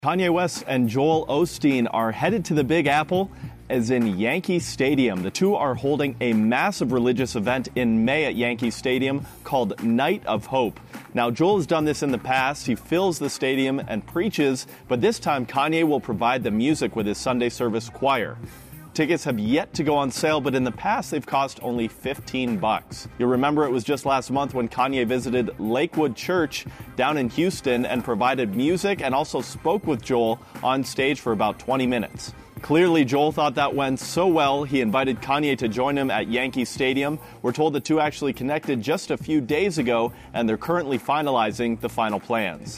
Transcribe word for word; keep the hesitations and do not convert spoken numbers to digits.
Kanye West and Joel Osteen are headed to the Big Apple, as in Yankee Stadium. The two are holding a massive religious event in May at Yankee Stadium called Night of Hope. Now, Joel has done this in the past. He fills the stadium and preaches, but this time Kanye will provide the music with his Sunday service choir. Tickets have yet to go on sale, but in the past they've cost only fifteen bucks. You'll remember it was just last month when Kanye visited Lakewood Church down in Houston and provided music and also spoke with Joel on stage for about twenty minutes. Clearly, Joel thought that went so well, he invited Kanye to join him at Yankee Stadium. We're told the two actually connected just a few days ago, and they're currently finalizing the final plans.